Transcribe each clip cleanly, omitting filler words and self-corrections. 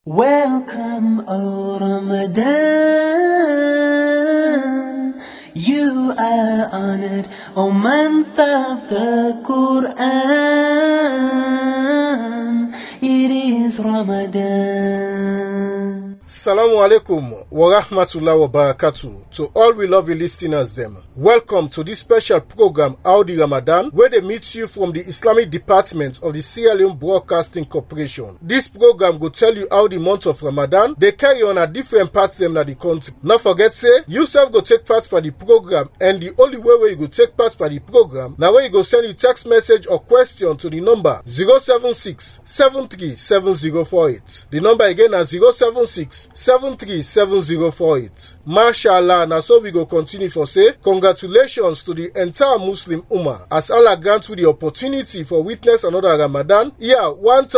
Welcome, O Ramadan. You are honored, O month of the Quran. It is Ramadan. Assalamu alaikum wa rahmatullahi wa barakatuh. To all we lovely listeners them. Welcome to this special program Audi Ramadan, where they meet you from the Islamic Department of the Sierra Leone Broadcasting Corporation. This program will tell you how the month of Ramadan they carry on at different parts of the country. Not forget say, you self go take part for the program, and the only way where you go take part for the program, now where you go send a text message or question to the number 076 737048. The number again is 076 737048. Mashallah, now so we go continue for say, congratulations to the entire Muslim Ummah as Allah grant you the opportunity for witness another Ramadan year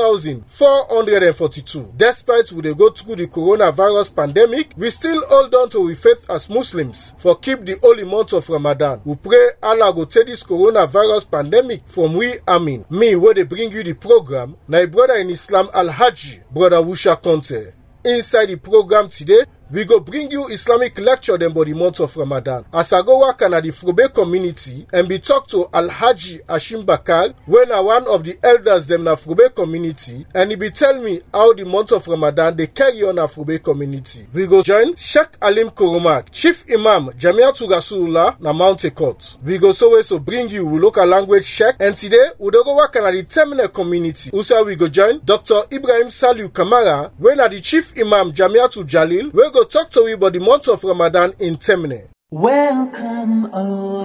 1442. Despite we dey go through the coronavirus pandemic, we still hold on to our faith as Muslims for keep the holy month of Ramadan. We pray Allah go take this coronavirus pandemic from we, Amin. Me, where they bring you the program, my brother in Islam Al-Haji, Brother Wusha Conte. Inside the program today, we go bring you Islamic lecture them for the month of Ramadan. As I go work in the Frobe community and be talk to Al-Haji Hashim Bakar, when I one of the elders them na Frobe community, and he be tell me how the month of Ramadan they carry on a Frobe community. We go join Sheikh Alim Koromak, Chief Imam Jamiatul Rasulullah na Mount Ekot. We go so bring you local language Sheikh, and today we go work in the Terminal community. Also we go join Dr. Ibrahim Saliu Kamara, when are the Chief Imam Jamiatul Jalil, we go talk to you about the month of Ramadan in Temne. Welcome, O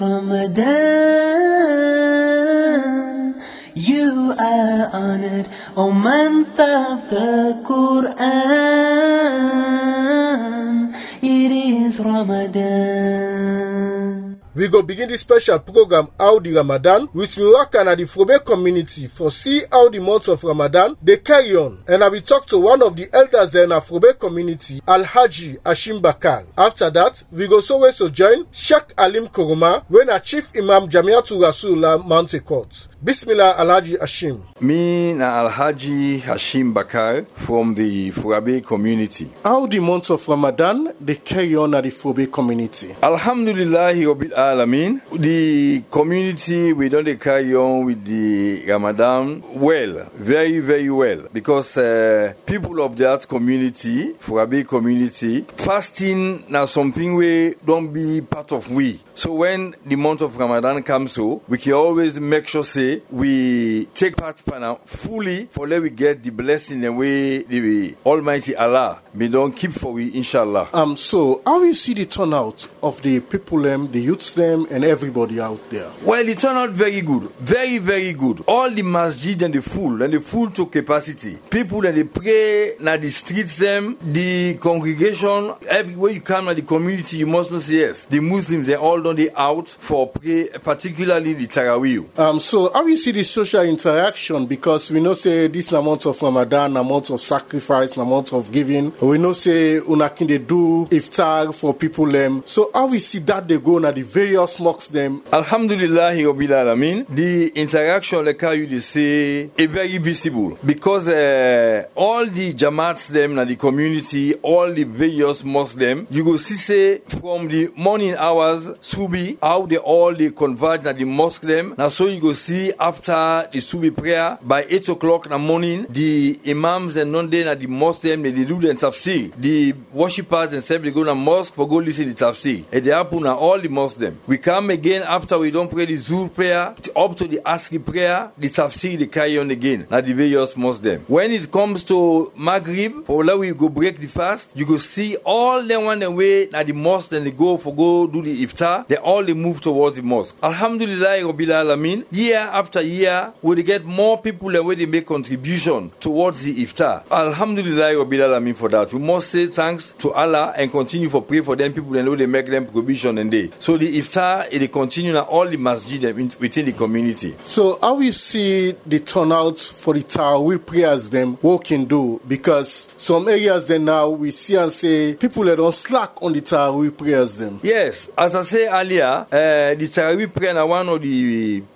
Ramadan. You are honored, O month of the Quran. It is Ramadan. We go begin this special program Audi Ramadan with Miwaka and the Frobe community for see how the month of Ramadan they carry on. And I will talk to one of the elders there in the Frobe community, Al-Haji Hashim Bakar. After that, we go so join Sheikh Alim Koroma when a Chief Imam Jamiatul Rasulullah Mount Ekot. Bismillah Al-Haji Hashim. Me na Al-Haji Hashim Bakar from the Frobe community. How the month of Ramadan they carry on at the Frobe community? Alhamdulillah Rabbil Alamin. The community we don't carry on with the Ramadan well, very very well, because people of that community, Frobe community, fasting now something we don't be part of we. So when the month of Ramadan comes, so we can always make sure say we take part fully for let we get the blessing and way the Almighty Allah may don't keep for we inshallah. So how you see the turnout of the people the youths them and everybody out there? Well, it turned out very good, very very good. All the masjid and the full to capacity. People and they pray na the streets them, the congregation, everywhere you come at the community you must not say yes. The Muslims they all done they out for pray, particularly the Taraweeh. So how you see the social interaction, because we know say this amount of Ramadan, amount of sacrifice, amount of giving. We know say unakin they do iftar for people them. So how we see that they go na the various mosques them? Alhamdulillah Rabbil Alamin. The interaction like how you they say is very visible, because all the Jamaats them na the community, all the various mosques them, you go see say from the morning hours Subi how they all they converge na the mosque them. Now so you go see after the Subi prayer by 8 o'clock in the morning, the imams and non-day at the mosque them they do the tafsir. The worshippers and self they go to the mosque for go listen to the tafsir. And they happen at all the mosques them. We come again after we don't pray the Zuhr prayer up to the Asri prayer, the tafsir they carry on again at the various mosques them. When it comes to Maghrib, for where we go break the fast, you go see all them one the way at the mosque and they go do the iftar. They all they move towards the mosque. Alhamdulillah Rabbil Alamin. Year after year, we get more people the way they make contribution towards the iftar. Alhamdulillah Rabbil Alamin for that. We must say thanks to Allah and continue for pray for them people and know they make them provision and day. So the iftar they continue now all the masjid within the community. So how we see the turnout for the Taraweeh prayers them what can do, because some areas then now we see and say people that don't slack on the Taraweeh prayers them. Yes, as I say earlier, the Taraweeh prayer is one of the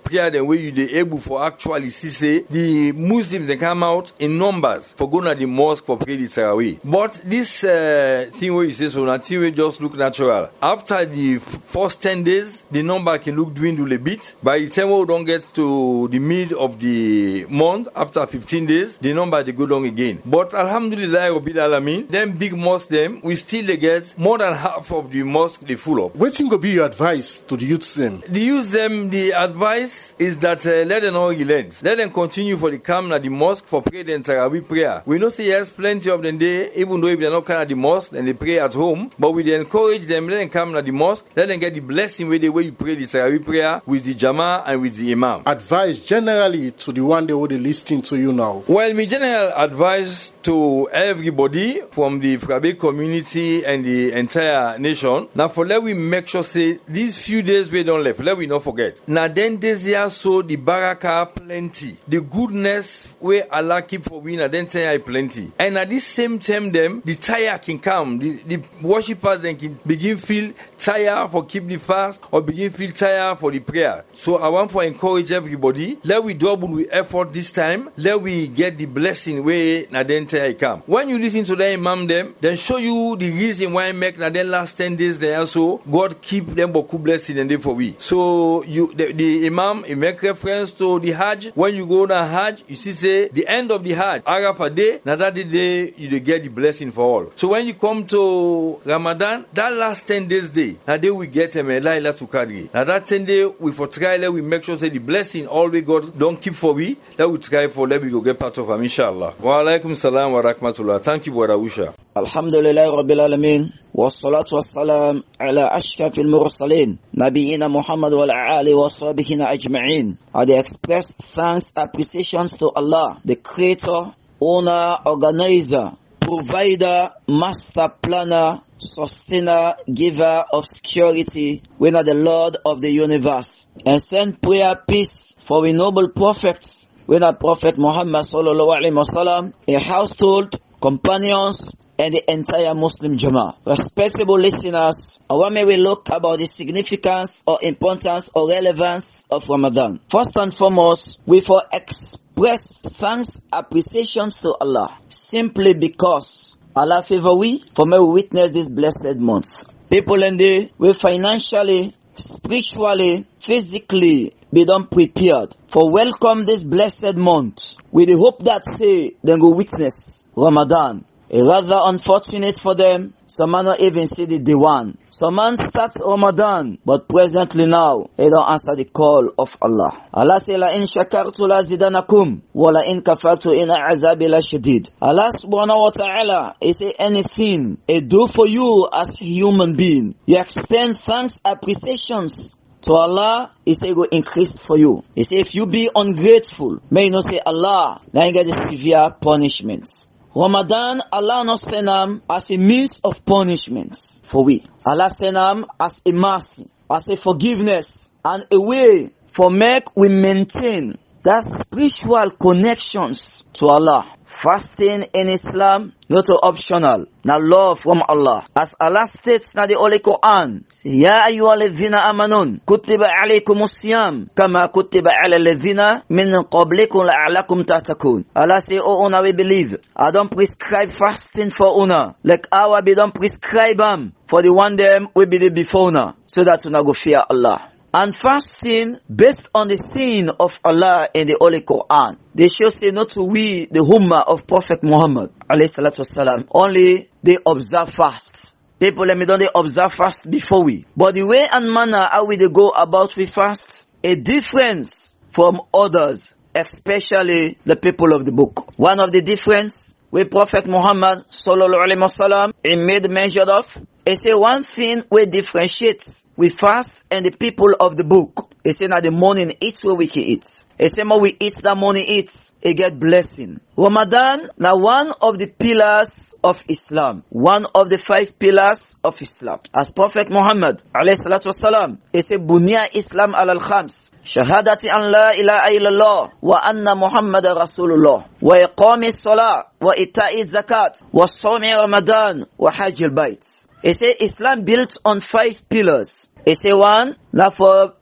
prayer then where you they able for actually see say the Muslims they come out in numbers for going to the mosque for pray the Tarawih. But this thing where you say so nothing we just look natural. After the first 10 days, the number can look dwindle a bit. By the time we don't get to the mid of the month, after 15 days, the number they go down again. But Alhamdulillah Rabbil Alamin, them big mosques them, we still they get more than half of the mosque they full up. What thing go be your advice to the youths them? The youth them, the advice is that let them not relent. Let them continue for the come at the mosque for pray the Tarawih prayer. We know say yes, plenty of them there, even though if they're not come at the mosque, then they pray at home. But we encourage them, let them come at the mosque, let them get the blessing where you pray the Tarawih prayer with the Jama and with the Imam. Advice generally to the one they would listening to you now. Well, my general advice to everybody from the Frabe community and the entire nation, now for let we make sure say these few days we don't left, let we not forget. Now then this year so the baraka plenty, the goodness where Allah keep for we now then say plenty. And at this same time them, the tire can come, the worshippers then can begin feel tired for keep the fast or begin feel tired for the prayer. So I want to encourage everybody, let we double with effort this time, let we get the blessing where na then tire come. When you listen to the Imam them, then show you the reason why make na then last 10 days there also God keep them boku blessing and they for we. So you the Imam he make reference to the Hajj. When you go to Hajj, you see say the end of the Hajj, Arafah day, na that day you get the blessing for all. So when you come to Ramadan, that last 10 days day, na day we get a Laila to Kadri. Now that 10 day we for try let we make sure say the blessing all we God don't keep for we, let we try for let we go get part of them inshallah. Wa alaikum salam wa rahmatullah. Thank you brother Usha. Alhamdulillah Rabbil Alamin. والصلاة والسلام على أشرف المرسلين نبينا محمد وعلى آله وصحبه أجمعين. I express thanks, appreciations to Allah, the creator, owner, organizer, provider, master planner, sustainer, giver of security, we are the Lord of the universe. And send prayer, peace for the noble prophets, we are Prophet Muhammad sallallahu alaihi wasallam, a household, companions, and the entire Muslim Jama'ah. Respectable listeners, how may we look about the significance or importance or relevance of Ramadan? First and foremost, we for express thanks, appreciations to Allah, simply because Allah favor we for may we witness this blessed month. People in the we financially, spiritually, physically be done prepared for welcome this blessed month with the hope that say then go witness Ramadan. Rather unfortunate for them, some man not even see the day one. Some man starts Ramadan, but presently now, they don't answer the call of Allah. Allah say, La in shakartu la zidanakum, wa la in kafartu in azabi la shadid. Allah subhanahu wa ta'ala, He say anything He do for you as a human being. You extend thanks, appreciations to Allah, He say go increase for you. He say if you be ungrateful, may you not say Allah, now you get the severe punishments. Ramadan, Allah not send them as a means of punishments for we. Allah send them as a mercy, as a forgiveness, and a way for make we maintain that spiritual connections to Allah. Fasting in Islam, not optional, now love from Allah. As Allah states in the Holy Quran, Ya ayyuhalladhina amanun, kutiba alaykumus siyam, kama kutiba ala alladhina min qablikum la'allakum tattaqun. Allah say, oh una we believe, I don't prescribe fasting for una, like our we don't prescribe them for the one them we believe before una, so that una go fear Allah. And fasting based on the sin of Allah in the Holy Quran. They should say not to we, the Ummah of Prophet Muhammad, alayhi salatu wasalam, only they observe fast. People, let me don't they observe fast before we. But the way and manner how we they go about we fast, a difference from others, especially the people of the book. One of the difference with Prophet Muhammad, sallallahu alayhi wasallam, he made mention of, he say one thing we differentiates we fast and the people of the book. He say that the morning eats where we can eat. He say more we eat that morning eats, he get blessing. Ramadan, now one of the pillars of Islam. One of the 5 pillars of Islam. As Prophet Muhammad, alayhi salatu wasalam, he say, Bunya Islam al-khams. Shahadati an la ilaha illallah wa anna Muhammad Rasulullah. Wa iqami salah wa ita'i zakat wa sawmi Ramadan wa hajj al-bayt. He say Islam built on 5 pillars. He say one, now for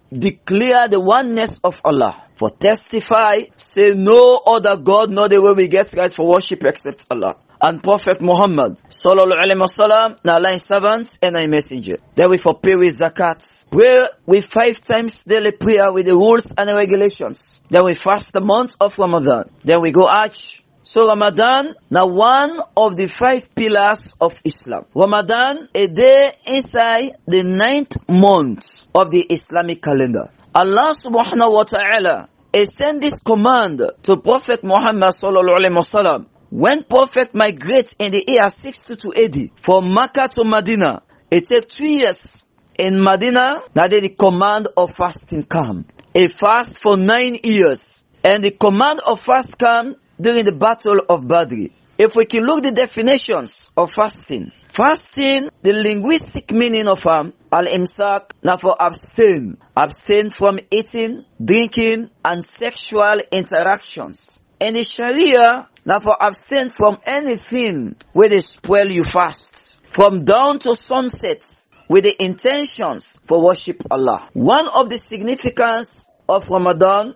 declare the oneness of Allah. For testify, say no other God, no the way we get right for worship except Allah. And Prophet Muhammad sallallahu alaihi wasallam, na Allah servant and a messenger. Then we for pay with zakat. Pray with 5 times daily prayer with the rules and the regulations. Then we fast the month of Ramadan. Then we go Hajj. So Ramadan, now one of the 5 pillars of Islam. Ramadan, a day inside the 9th month of the Islamic calendar. Allah subhanahu wa ta'ala sent this command to Prophet Muhammad sallallahu alaihi wasallam. When Prophet migrated in the year 62 AD from Makkah to Medina, it took 2 years in Medina that the command of fasting came. A fast for 9 years. And the command of fast came during the battle of Badr. If we can look the definitions of fasting. Fasting, the linguistic meaning of al-imsak, now for abstain. Abstain from eating, drinking, and sexual interactions. And the Sharia, now for abstain from anything where they spoil you fast. From dawn to sunset, with the intentions for worship Allah. One of the significance of Ramadan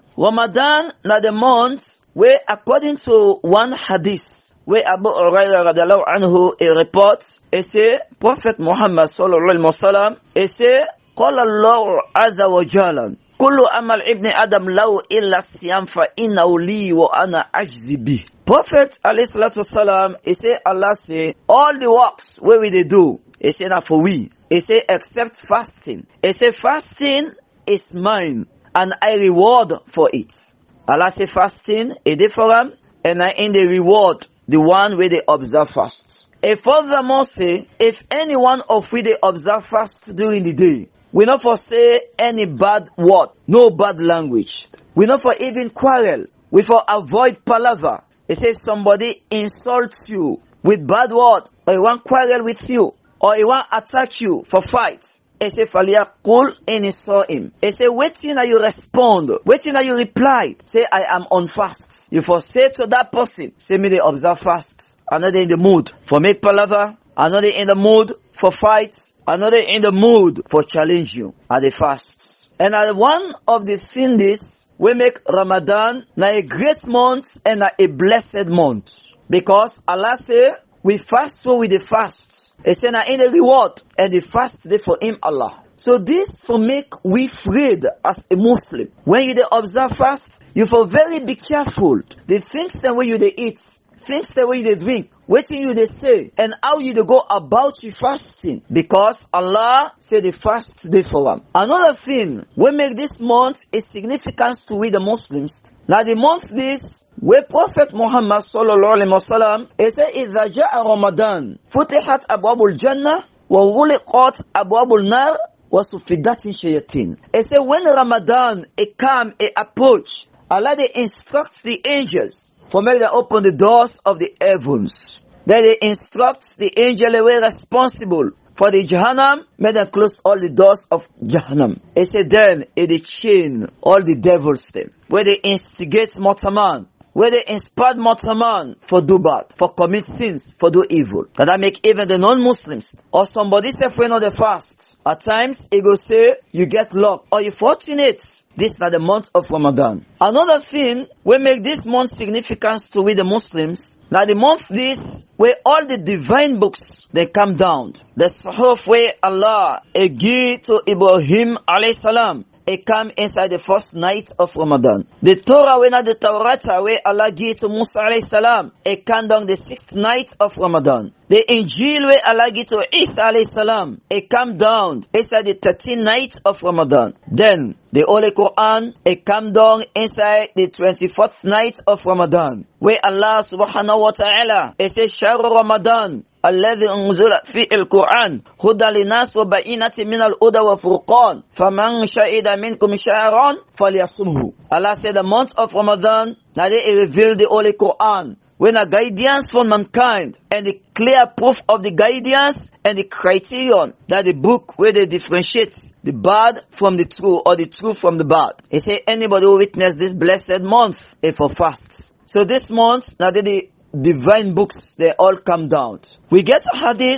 now the month where according to one hadith, where Abu Hurairah radiallahu anhu a report, he say, Prophet Muhammad sallallahu alaihi wasallam, he say, Qala Allah azza wa jalla, Kullu amal ibn Adam law illa siyam fa innahu li wa ana ajzi bih. Prophet alayhi salatu wasalam, he say, Allah say, all the works where we they do, he say not for we. He say except fasting. He say fasting is mine and I reward for it. Allah say fasting is different and I in the reward the one where they observe fast. And furthermore say, if any one of we they observe fast during the day, we not for say any bad word, no bad language. We not for even quarrel. We for avoid palaver. He say somebody insults you with bad word, or he want quarrel with you, or he want attack you for fight. He say faliyaqul and he saw him. He say waiting that you respond, waiting that you reply. Say I am on fast. You for say to that person, say me they observe fast. Another in the mood for make palaver, another in the mood for fights, another in the mood for challenge you at the fasts. And one of the things we make Ramadan na a great month and a blessed month. Because Allah say, we fast for with the fast. He say na in the reward and the fast day for him Allah. So this for make we freed as a Muslim. When you dey observe fast, you for very be careful. The things that way you dey eat, things that way you dey drink, wetin you dey say, and how you dey go about your fasting. Because Allah say the fast day for am. Another thing we make this month a significance to we the Muslims. Now the month this where Prophet Muhammad sallallahu alaihi wasallam he say idha ja'a Ramadan futihat abwabul jannah wa ghuliqat abwabul nar wa suffidat shayatin. He say when Ramadan it come it approach, Allah they instruct the angels for make them open the doors of the heavens. Then they instruct the angel who are responsible for the Jahannam, make them close all the doors of Jahannam. He said then they chain all the devils them, where they instigate mortal where they inspired mortal for do bad, for commit sins, for do evil. That make even the non-Muslims, or somebody say for the fast. At times, he go say, you get luck, or you fortunate. This is not the month of Ramadan. Another thing, we make this month significance to we the Muslims. Now the month this, where all the divine books, they come down. The Suhuf where Allah, give to Ibrahim alayhi salam, it come inside the first night of Ramadan. The Torah, when the Torah, where Allah gave to Musa alayhi salam, it come down the 6th night of Ramadan. The Injil, where Allah gave to Isa alayhi salam, it come down inside the 13th night of Ramadan. Then, the Holy Quran, it come down inside the 24th night of Ramadan. Where Allah subhanahu wa ta'ala, it says, Shahr Ramadan, الذي أنزل في القرآن هدى للناس وبينات من الهدى والفرقان فمن شهد منكم شهرا فليصمه. Allah said the month of Ramadan, now they revealed the Holy Quran when a guidance for mankind and the clear proof of the guidance and the criterion that the book where they differentiate the bad from the true or the true from the bad. He say anybody who witness this blessed month is for fast. So this month, now the divine books, they all come down. We get a hadith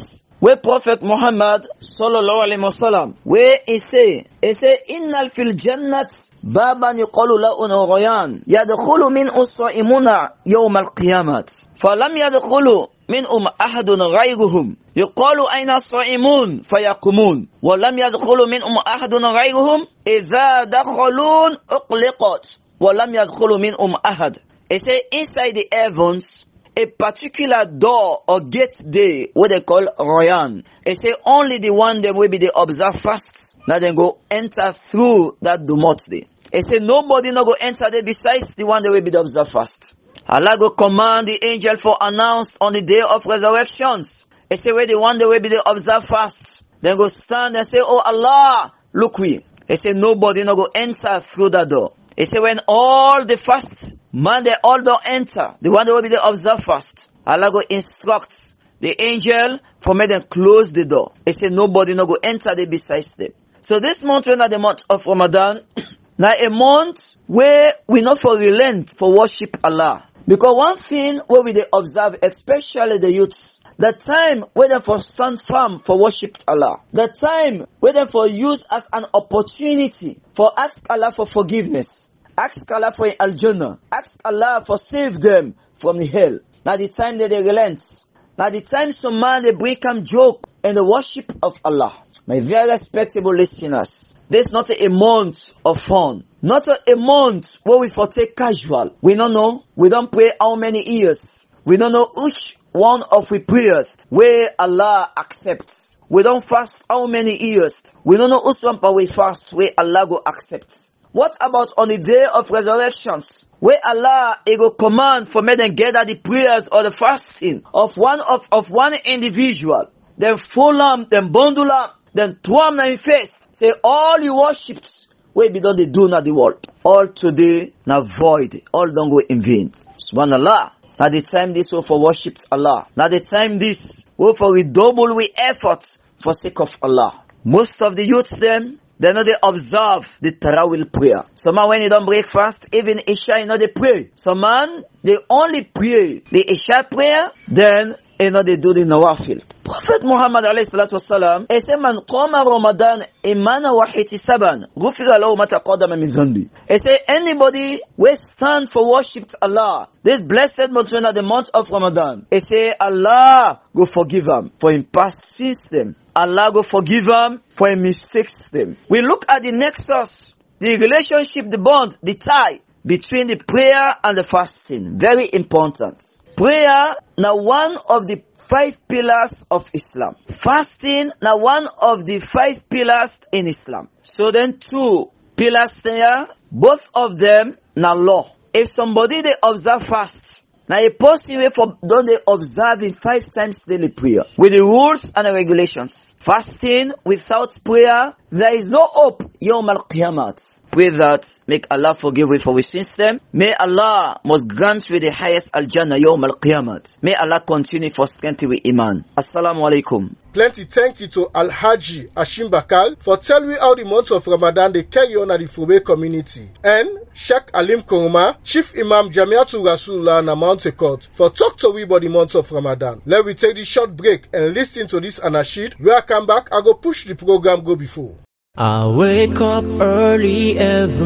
where Prophet Muhammad sallallahu alaihi wasallam, where he say innal fil jannat baban yuqalu lahu Rayyan yadkhulu minhu as-sa'imuna yawm al-qiyamah falam yadkhulu minhum ahadun ghayruhum yuqalu ayna as-sa'imun fayaqumun wa lam yadkhulu minhum ahadun ghayruhum idha dakhalun uqliqat wa lam yadkhulu minhum ahad. He say inside the heavens a particular door or gate there, what they call Rayyan. They say only the one them will be they observe fast. Now then go enter through that dumot there. They say nobody no go enter there besides the one that will be the observe fast. Allah go command the angel for announced on the day of resurrections. They say where the one that will be the observe fast. Then go stand and say, oh Allah, look we. They say nobody no go enter through that door. He said when all the fast man they all don't enter, the one that will be the observe fast, Allah go instruct the angel for me them close the door. He said nobody no go enter there besides them. So this month when the month of Ramadan, now a month where we not for relent for worship Allah. Because one thing where we they observe, especially the youths, the time where they for stand firm for worship Allah. The time where they for use as an opportunity for ask Allah for forgiveness. Ask Allah for Al-Jannah. Ask Allah for save them from the hell. Now the time that they relent. Now the time some man they bring come joke in the worship of Allah. My very respectable listeners, this is not a month of fun. Not a month where we for take casual. We don't know. We don't pray how many years. We don't know which one of we prayers where Allah accepts. We don't fast how many years. We don't know which one we fast where Allah go accepts. What about on the day of resurrections where Allah go command for me then gather the prayers or the fasting of one individual, then full them, then bundle them, then throw them in face. Say all you worshipped where be done they do not the world. All today now void. All don't go in vain. Subhanallah. Now the time this will for worship Allah. Now the time this will for redouble we efforts for sake of Allah. Most of the youths them, they know they observe the Tarawih prayer. Some man when they don't break fast, even Isha you know they pray. Some man they only pray the Isha prayer, then you know they do the Nawafil. Prophet Muhammad alayhi salatu wasalam, he said man qama Ramadan imana wa ihtisaban ghufira lahu ma taqaddama min dhanbi. He said anybody will stand for worship Allah this blessed month, the month of Ramadan, he say Allah go forgive him for him past sins them. Allah go forgive him for him mistakes them. We look at the nexus, the relationship, the bond, the tie between the prayer and the fasting. Very important. Prayer now one of the 5 pillars of Islam. Fasting now one of the 5 pillars in Islam. So then 2 pillars there, both of them now law. If somebody they observe fast, now a person way for don't they observe in 5 times daily prayer with the rules and the regulations. Fasting without prayer, there is no hope. Yawm al-Qiyamah. Pray that make Allah forgive we for we sins them. May Allah must grant with the highest al-Jannah Yawm al-Qiyamah. May Allah continue for strength with Iman. Assalamu alaikum. Plenty thank you to Al-Haji Hashim Bakal for telling me how the month of Ramadan they carry on at the Fube community. And Sheikh Alim Koroma, Chief Imam Jamiatul Rasulullah and Mount Ekot for talk to we about the month of Ramadan. Let me take this short break and listen to this anashid. When I come back, I go push the program go before. I wake up early every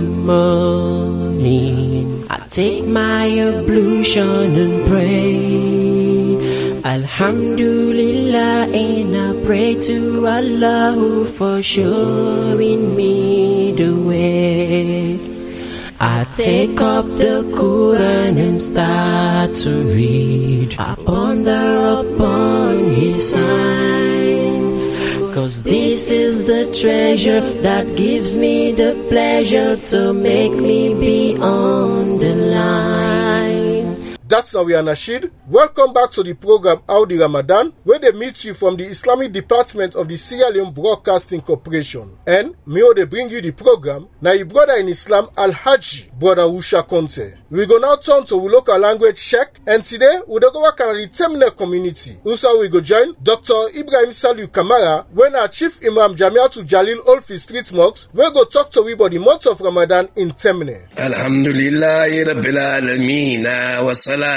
morning. I take my ablution and pray. Alhamdulillah, and I pray to Allah for showing me the way. I take up the Quran and start to read. I ponder upon His signs, 'cause this is the treasure that gives me the pleasure to make me be on the line. That's how we are Nashid. Welcome back to the program Audi Ramadan, where they meet you from the Islamic Department of the Sierra Leone Broadcasting Corporation. And me they bring you the program, now your brother in Islam, Al-Haji, Brother Usha Conte. We go now turn to local language check, and today we go work on the Temne community. Also we go join Dr. Ibrahim Saliu Kamara, when our Chief Imam Jamiatul Jalil Olfi Street Mosque, we go talk to we about the month of Ramadan in Temne. Alhamdulillah Rabbil Alameen wa salatu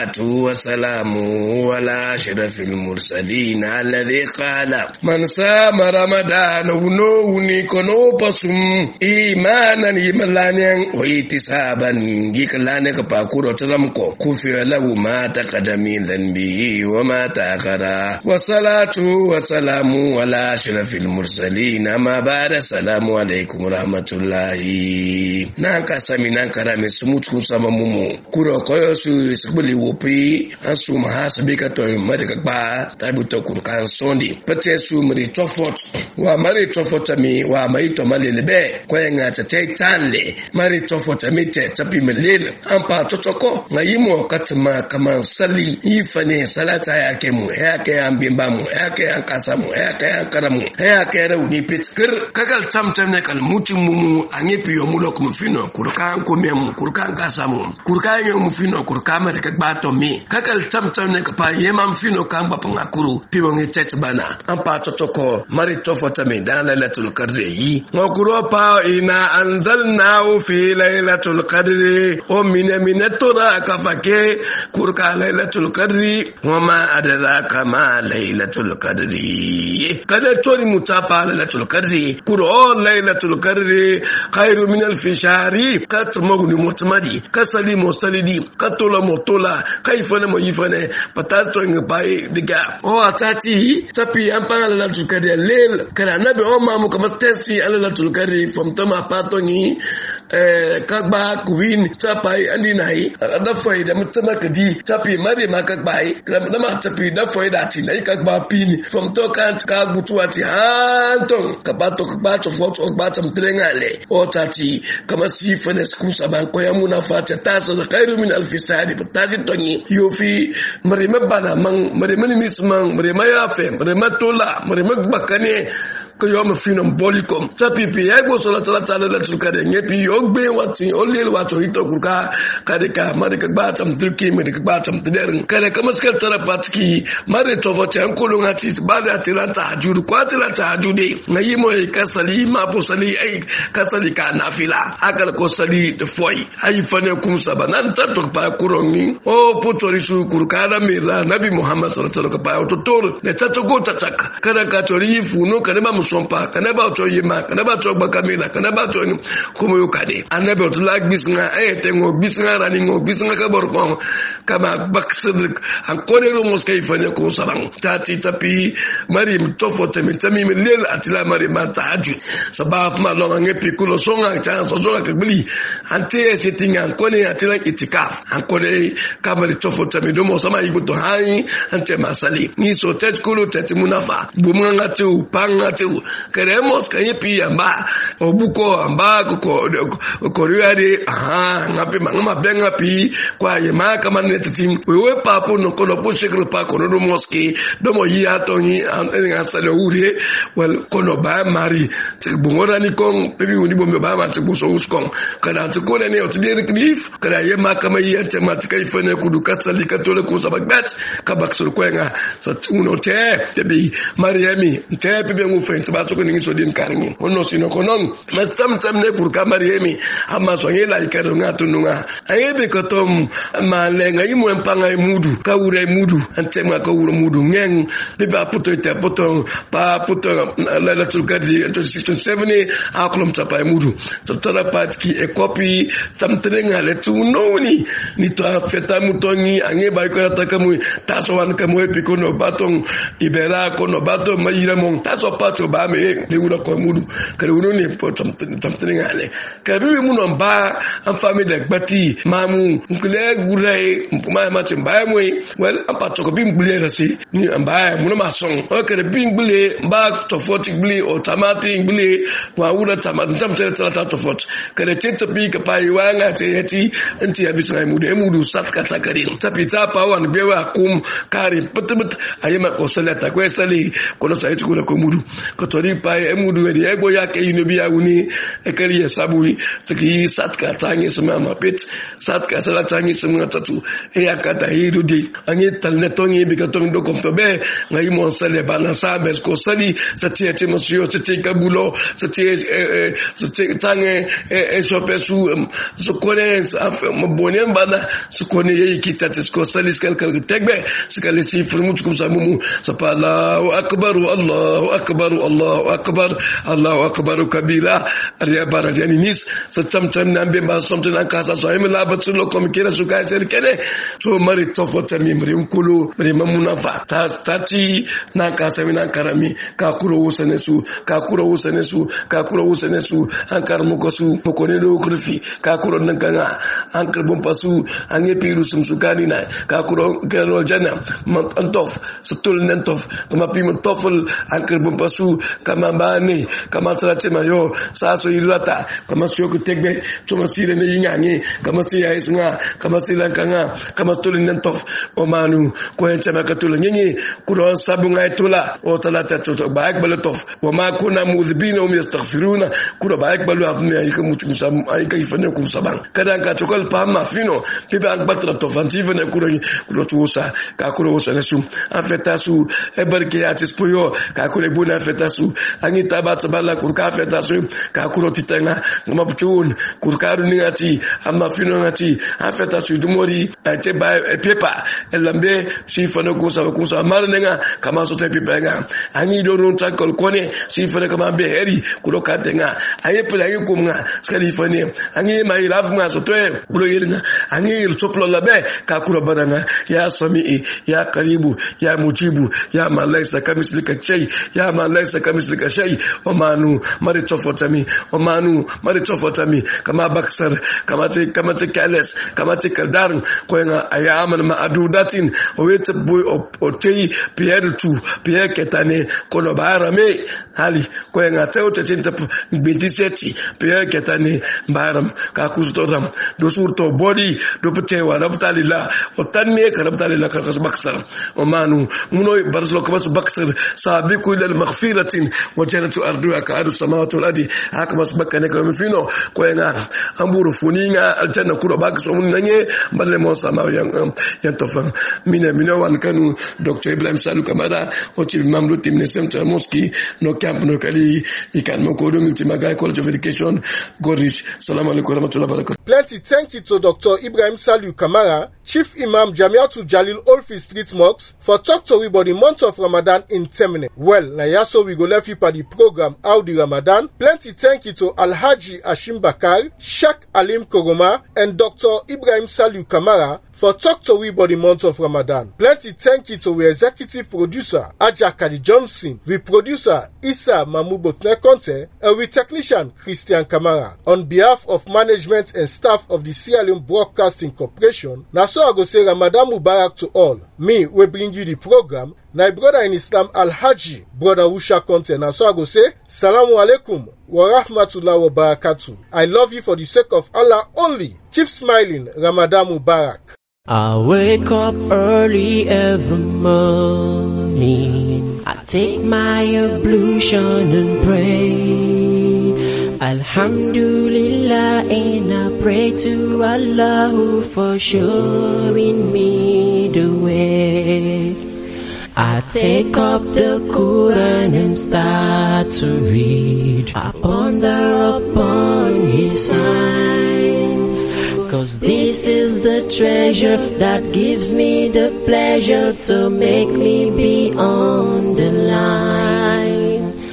wassalatu wassalamu ala ashrafil mursalin alladhi qala man sama ramadan wuni kono pasum imanan yimalan wa itisaban gikalane ka pakuro talam ko kufi lahu ma taqadami dhanbi wa ma ta'akhara wassalatu wassalamu ala ashrafil mursalin amma ba'da assalamu alaikum rahmatullahi nan ka sami nan karame sumutu sama mumu kuro koyo su sikbuli wopi asu mahasabi ka to madaka ba tabuto kurkan sondi pate su mari tofot wa mari tofot mi wa mai to malelebe koyenga tate tanle mari tofot mi te tapi melele ampa totoko ngayimo katma kama sali ifane salata yake mu yake ambimba mu yake ankasa mu yake ankaramu yake rauni pitkir kagal tamtam ne kal mutimu anyepi yomulo kumfino kurkan komem kurkan kasamu kurkan yo mufino kurkan ma ka bato mi kakal tamtam ne ka pa yemam fino kan bapa ngakuru piwonge tet bana ampa totoko mari tofota mi dan lailatul qadr yi ngakuru pa ina anzalna fi lailatul qadr o minatura kafake kurka lailatul qadr wama adraka ma lailatul qadr kada tori mutapa lailatul qadr kuro lailatul qadr khairu min alf shahri kat magni mutmadi kasali musalidi katola motola kaifane mo yifane patasto ngai diga o atati tapi ampanga lailatul qadr lel kana nabi o mamu kama tesi lailatul qadr from tama patoni kagba kuwin tapai andinai da faida mutama kadi tapi mari makagbai kana ma tapi da faida tinai kagba pini from to kan ka gutuati anton kabato foto batam trengale o tati kama sifane skusa ban koya munafata tasa da khairu min alf sadi tasi tongi yofi mari mabana man mari mani misman mari mayafe mari matola mari magbakane ko yoma fino boliko tapi pi ego sola tala la tukade ngepi yogbe wati olel wato hito kurka kadika marika batam turki marika batam teder kare kamaskal tara patki mare tovote ankolo ngati bada tirata hajud kwatila tahajude ngayimo kasali mapo sali ay kasali ka nafila akal ko sali de foy ay fane kum sabanan tatok pa kurongi o putorisu kurkada mira nabi muhammad sallallahu alaihi wasallam pa ototor ne tatoko tatak kada katori funo kada sompa kana ba to yima kana ba to bakamila kana ba to kuma yukade annabi to lag bisnga tengo bisnga rani ngo bisnga ka borko kama baksidrik an konero moskay fane ko sarang tati tapi mari mtofote mitami lel atila mari ma tahajjud sabaf ma lo ngepi kulo songa cha songa kabili ante setinga kone atila itikaf an kone kama tofote mi domo sama ibuto hani ante masali ni so tet kulo tet munafa bumanga te upanga te queremos que pia mba obuko amba ko riade ngapi mangama benga pi kwa yema kama netim wewe papo no kono poshekro pa kono do moski do mo yi atoni an sale ure wal kono ba mari te bungora ni kon pebi woni bombe ba ma te buso uskon kana te ko ne otide klif kana yema kama yi ante matika ifane kudu kasali katole ko sabakbat kabaksul kwenga so uno te bi mariami te pebi ngu fent ba ko ningi so din karngi onno sino konon mastam ne pour kamariemi amma so ngela ikaro ngatu nunga ayebe kotom malenga imo empanga mudu kawure mudu antema kawure mudu ngeng biba puto ite puto pa puto la tulkadi to 67 aklom tapa mudu to tara patki e copy tamtrenga le tunoni ni to afeta mutoni angeba ko takamu taso wan kamu epikono baton ibera kono bato mayira mon taso pato ba me le wula ko mudu kare wono ne po tamtrenga le kare mu no ba am famille de bati mamu nkule gurai mpuma mati mbaya mwe well apato ko bimbule rasi ni mbaya mu no mason o kare bimbule mba to 40 bule o tamati bule wa wula tamati tamtere tata to 40 kare tete bi ka pai wanga te yati anti abisai mudu sat kata kare tapita pa wan bewa kum kare putbut ayema ko salata ko sali ko no sai ko mudu kotori pai emudu edi ego yake inobia uni ekeli sabui tiki satka tangi semua mapit satka sala tangi semua tatu yakata hidu di angi talnetongi bikatong do komtobe ngai monsale bana sabes ko sali satie timosio satie kabulo satie tangi sopesu sokone mabonen bana sokone yikita ko sali skal tegbe sekali si furmut kum samumu sapala Allahu akbar Allahu akbar Allahu akbar Allahu akbar kabira ariya baradiani nis satamtam nambe ba somtan kasa so ay mala batsulo kom kira suka sel kene so mari tofota mimri unkulu mari mamunafa tati na kasa mina karami ka kuro usanesu ankar mukosu mokone do kurfi ka kuro nankanga ankar bompasu ange piru sumsukani na ka kuro kero jana antof satul nantof kama pima tofel ankar bompasu kama bani kama trate mayo saso ilata kama sio kutegbe tuma sire ne yingangi kama siya isnga kama silankanga kama satul nantof o manu ko enchama katul nyenyi kuro sabunga itula o talata to baak balatof wa ma kuna mudhibina um yastaghfiruna kuro baak balu afni ayika mutumsam ayika ifane kum sabang kada ka tokal pama fino piba akbatra to fantive ne kuro tuosa ka kuro osa nesu afetasu ebarke atis puyo ka kuro buna afetasu angi tabat bala kur ka afetasu ka kuro titenga mabchun kur karu ngati amma fino ngati afetasu dumori ate ba pepa elambe sifane kusa marnenga kama sote pipenga angi do ron takol kone sifane kama be heri kuro katenga aye pula aye kumnga skali fane angi mai rafnga sote kuro yirnga angi soplo labe ka kuro baranga ya sami ya karibu ya mujibu ya malaisa kamislika shay ya malaisa kamislika shay omanu mari tofotami kama baksar kama te kales kama te kadar koenga ayaman ma adudatin owete boy otei pierre ketane kono barame hali koenga teuta tinta 27 pierre ketane baram ka kustoram do surto body do petewa rabtalila otanme ka rabtalila ka baksar omanu muno barzlo ka baksar sabiqu ila maghfiratin wa jannatu arduha ka ardu samawati wal ardi akmas bakane ka mfino koenga amburu funinga aljanna kuro bakso mun nanye balle mo sama yan tofan mina wan kanu Dr. Ibrahim Salou Kamara oti mamluti mnesem Moski no camp no kali ikan mokodo multimaga college of education Gorich. Assalamu alaikum warahmatullahi wabarakatuh. Plenty thank you to Dr. Ibrahim Salou Kamara, Chief Imam Jamiatul Jalil Olfi Street Mosque, for talk to we about the month of Ramadan in Temne. Well, na yaso we go left you for the program Audi Ramadan. Plenty thank you to Alhaji Ashim Bakar, Sheikh Alim Koroma, and Dr. Ibrahim Salou Kamara for talk to we about the month of Ramadan. Plenty thank you to we executive producer Aja Kadi Johnson, we producer Issa Mamubotne Conte, and we technician Christian Kamara. On behalf of management and staff of the Sierra Leone Broadcasting Corporation, na so I go say Ramadan Mubarak to all. Me, we bring you the program. My brother in Islam Al-Haji, brother Usha Conte, na so I go say Salamu alaikum wa rahmatullahi wa barakatuh. I love you for the sake of Allah only. Keep smiling. Ramadan Mubarak. I wake up early every morning. I take my ablution and pray. Alhamdulillah, and I pray to Allah for showing me the way. I take up the Quran and start to read. I ponder upon His signs, 'cause this is the treasure that gives me the pleasure to make me be on the line.